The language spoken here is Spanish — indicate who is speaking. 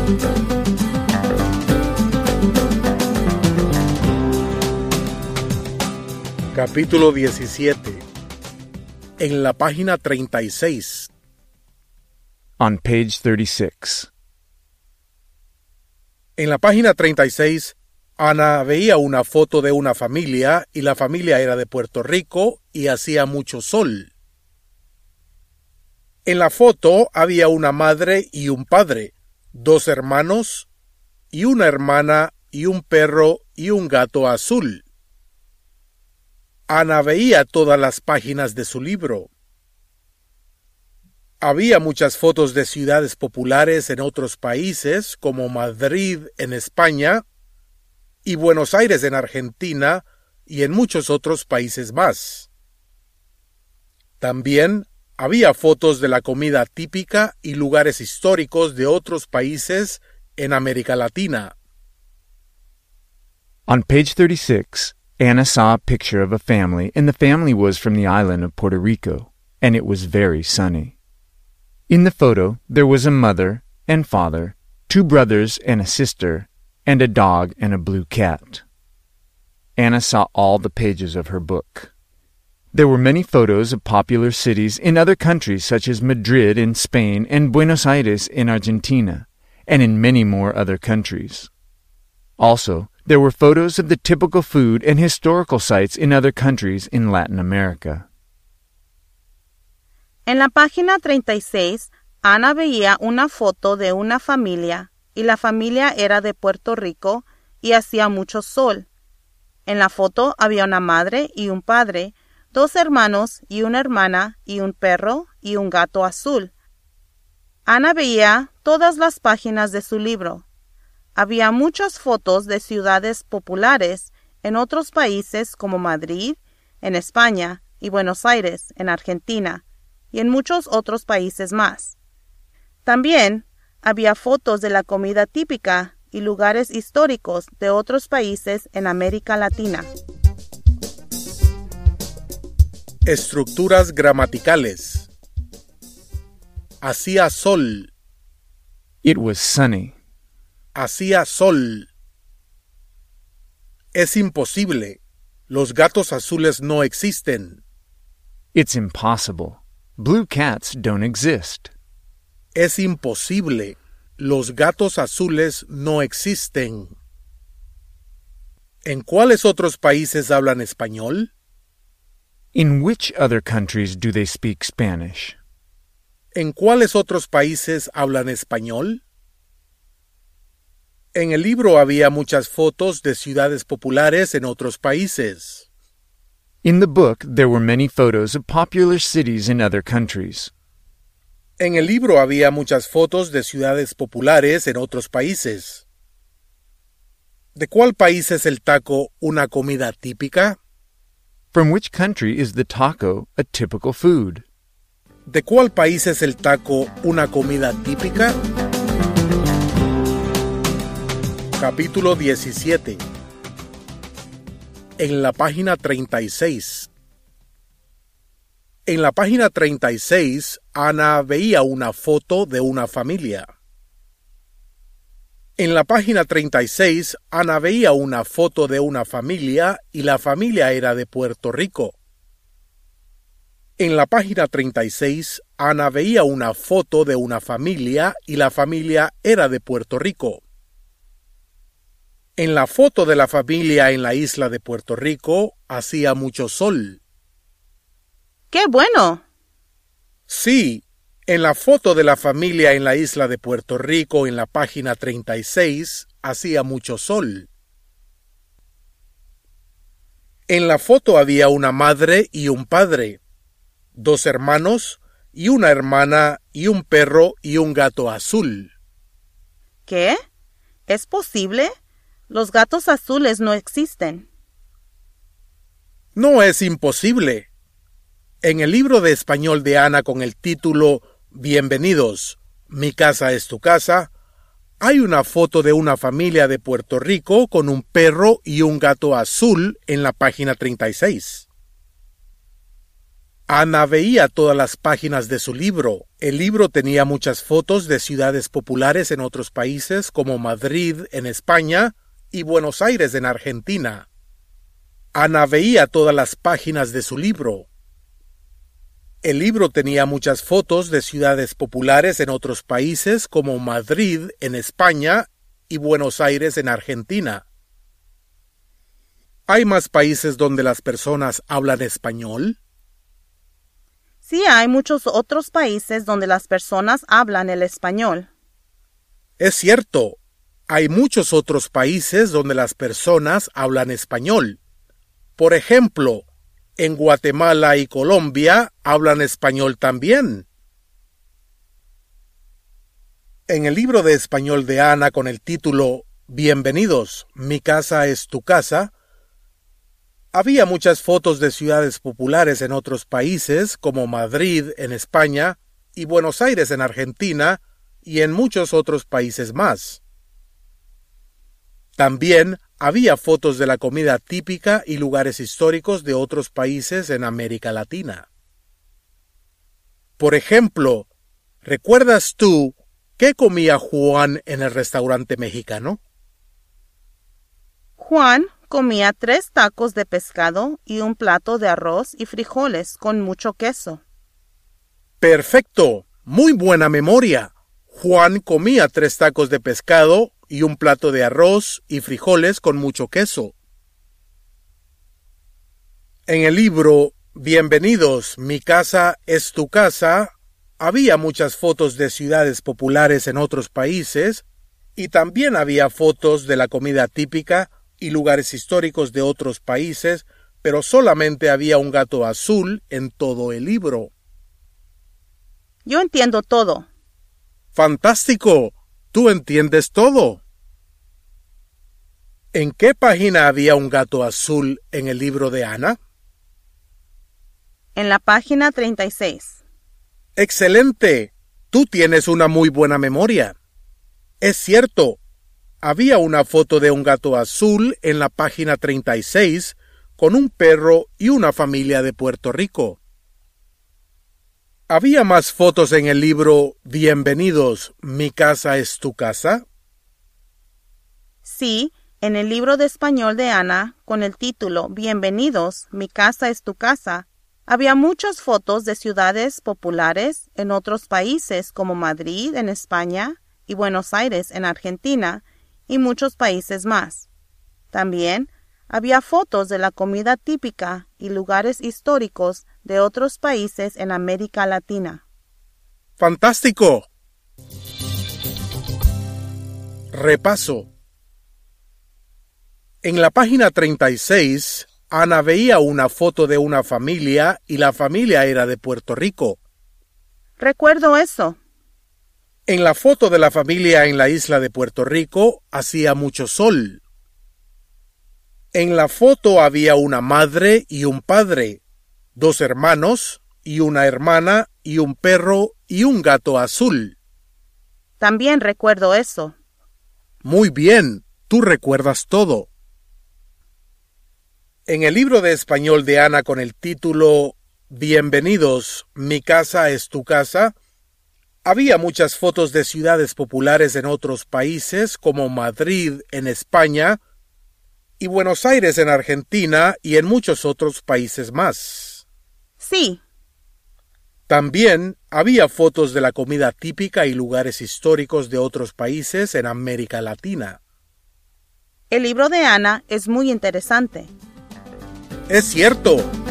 Speaker 1: Capítulo 17. En la página 36.
Speaker 2: On page 36.
Speaker 1: En la página 36, Ana veía una foto de una familia y la familia era de Puerto Rico y hacía mucho sol. En la foto había una madre y un padre, 2 hermanos y una hermana y un perro y un gato azul. Ana veía todas las páginas de su libro. Había muchas fotos de ciudades populares en otros países, como Madrid en España y Buenos Aires en Argentina y en muchos otros países más. También había fotos de la comida típica y lugares históricos de otros países en América Latina.
Speaker 2: On page 36, Anna saw a picture of a family, and the family was from the island of Puerto Rico, and it was very sunny. In the photo, there was a mother and father, 2 brothers and a sister, and a dog and a blue cat. Anna saw all the pages of her book. There were many photos of popular cities in other countries such as Madrid in Spain and Buenos Aires in Argentina, and in many more other countries. Also, there were photos of the typical food and historical sites in other countries in Latin America.
Speaker 3: En la página 36, Ana veía una foto de una familia, y la familia era de Puerto Rico y hacía mucho sol. En la foto había una madre y un padre, 2 hermanos y una hermana y un perro y un gato azul. Ana veía todas las páginas de su libro. Había muchas fotos de ciudades populares en otros países como Madrid, en España, y Buenos Aires, en Argentina, y en muchos otros países más. También había fotos de la comida típica y lugares históricos de otros países en América Latina.
Speaker 1: Estructuras gramaticales. Hacía sol.
Speaker 2: It was sunny.
Speaker 1: Hacía sol. Es imposible. Los gatos azules no existen.
Speaker 2: It's impossible. Blue cats don't exist.
Speaker 1: Es imposible. Los gatos azules no existen. ¿En cuáles otros países hablan español?
Speaker 2: In which other countries do they speak Spanish?
Speaker 1: ¿En cuáles otros países hablan español? En el libro había muchas fotos de ciudades populares en otros países.
Speaker 2: In the book, there were many photos of popular cities in other countries.
Speaker 1: En el libro había muchas fotos de ciudades populares en otros países. ¿De cuál país es el taco una comida típica?
Speaker 2: From which country is the taco a typical food?
Speaker 1: ¿De cuál país es el taco una comida típica? Capítulo 17. En la página 36. En la página 36, Ana veía una foto de una familia. En la página 36, Ana veía una foto de una familia y la familia era de Puerto Rico. En la página 36, Ana veía una foto de una familia y la familia era de Puerto Rico. En la foto de la familia en la isla de Puerto Rico hacía mucho sol.
Speaker 3: ¡Qué bueno!
Speaker 1: Sí, en la foto de la familia en la isla de Puerto Rico en la página 36 hacía mucho sol. En la foto había una madre y un padre, 2 hermanos y una hermana y un perro y un gato azul.
Speaker 3: ¿Qué? ¿Es posible? Los gatos azules no existen.
Speaker 1: No es imposible. En el libro de español de Ana con el título Bienvenidos, mi casa es tu casa, hay una foto de una familia de Puerto Rico con un perro y un gato azul en la página 36. Ana veía todas las páginas de su libro. El libro tenía muchas fotos de ciudades populares en otros países como Madrid en España y Buenos Aires en Argentina. Ana veía todas las páginas de su libro. El libro tenía muchas fotos de ciudades populares en otros países como Madrid en España y Buenos Aires en Argentina. ¿Hay más países donde las personas hablan español?
Speaker 3: Sí, hay muchos otros países donde las personas hablan el español.
Speaker 1: Es cierto, hay muchos otros países donde las personas hablan español. Por ejemplo, en Guatemala y Colombia hablan español también. En el libro de español de Ana con el título Bienvenidos, mi casa es tu casa, había muchas fotos de ciudades populares en otros países como Madrid en España y Buenos Aires en Argentina y en muchos otros países más. También había fotos de la comida típica y lugares históricos de otros países en América Latina. Por ejemplo, ¿recuerdas tú qué comía Juan en el restaurante mexicano?
Speaker 3: Juan comía 3 tacos de pescado y un plato de arroz y frijoles con mucho queso.
Speaker 1: ¡Perfecto! Muy buena memoria. Juan comía 3 tacos de pescado y un plato de arroz y frijoles con mucho queso. En el libro Bienvenidos, mi casa es tu casa, había muchas fotos de ciudades populares en otros países y también había fotos de la comida típica y lugares históricos de otros países, pero solamente había un gato azul en todo el libro.
Speaker 3: Yo entiendo todo.
Speaker 1: ¡Fantástico! ¡Tú entiendes todo! ¿En qué página había un gato azul en el libro de Ana?
Speaker 3: En la página 36.
Speaker 1: ¡Excelente! Tú tienes una muy buena memoria. Es cierto, había una foto de un gato azul en la página 36 con un perro y una familia de Puerto Rico. ¿Había más fotos en el libro Bienvenidos, mi casa es tu casa?
Speaker 3: Sí, en el libro de español de Ana, con el título Bienvenidos, mi casa es tu casa, había muchas fotos de ciudades populares en otros países como Madrid en España y Buenos Aires en Argentina y muchos países más. También había fotos de la comida típica y lugares históricos de otros países en América Latina.
Speaker 1: ¡Fantástico! Repaso. En la página 36, Ana veía una foto de una familia y la familia era de Puerto Rico.
Speaker 3: Recuerdo eso.
Speaker 1: En la foto de la familia en la isla de Puerto Rico hacía mucho sol. En la foto había una madre y un padre, 2 hermanos y una hermana y un perro y un gato azul.
Speaker 3: También recuerdo eso.
Speaker 1: Muy bien, tú recuerdas todo. En el libro de español de Ana con el título Bienvenidos, mi casa es tu casa, había muchas fotos de ciudades populares en otros países como Madrid en España y Buenos Aires en Argentina y en muchos otros países más.
Speaker 3: Sí.
Speaker 1: También había fotos de la comida típica y lugares históricos de otros países en América Latina.
Speaker 3: El libro de Ana es muy interesante.
Speaker 1: Es cierto.